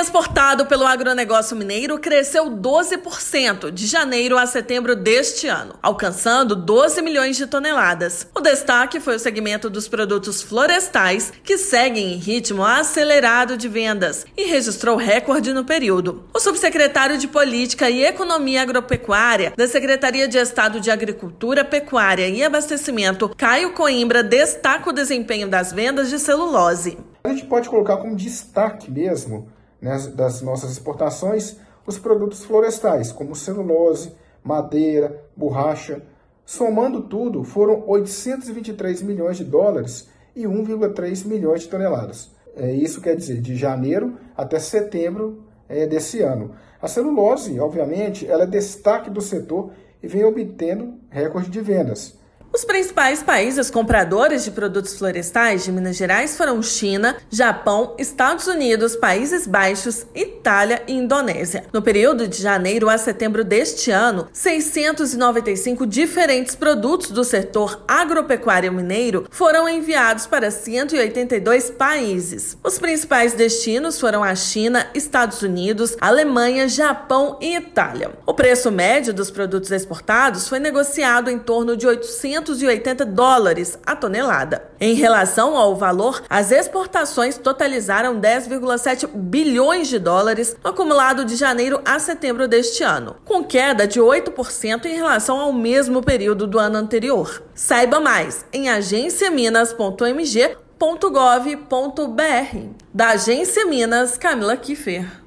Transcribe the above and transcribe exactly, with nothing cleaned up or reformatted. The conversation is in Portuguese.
exportado pelo agronegócio mineiro cresceu doze por cento de janeiro a setembro deste ano, alcançando doze milhões de toneladas. O destaque foi o segmento dos produtos florestais, que seguem em ritmo acelerado de vendas e registrou recorde no período. O subsecretário de Política e Economia Agropecuária da Secretaria de Estado de Agricultura, Pecuária e Abastecimento, Caio Coimbra, destaca o desempenho das vendas de celulose. A gente pode colocar como destaque mesmo, né, das nossas exportações, os produtos florestais, como celulose, madeira, borracha. Somando tudo, foram oitocentos e vinte e três milhões de dólares e um vírgula três milhões de toneladas. É, isso quer dizer, de janeiro até setembro é, desse ano. A celulose, obviamente, ela é destaque do setor e vem obtendo recorde de vendas. Os principais países compradores de produtos florestais de Minas Gerais foram China, Japão, Estados Unidos, Países Baixos, Itália e Indonésia. No período de janeiro a setembro deste ano, seiscentos e noventa e cinco diferentes produtos do setor agropecuário mineiro foram enviados para cento e oitenta e dois países. Os principais destinos foram a China, Estados Unidos, Alemanha, Japão e Itália. O preço médio dos produtos exportados foi negociado em torno de oitocentos e oitenta dólares a tonelada. Em relação ao valor, as exportações totalizaram dez vírgula sete bilhões de dólares no acumulado de janeiro a setembro deste ano, com queda de oito por cento em relação ao mesmo período do ano anterior. Saiba mais em agência minas ponto m g ponto gov ponto b r. Da Agência Minas, Camila Kiffer.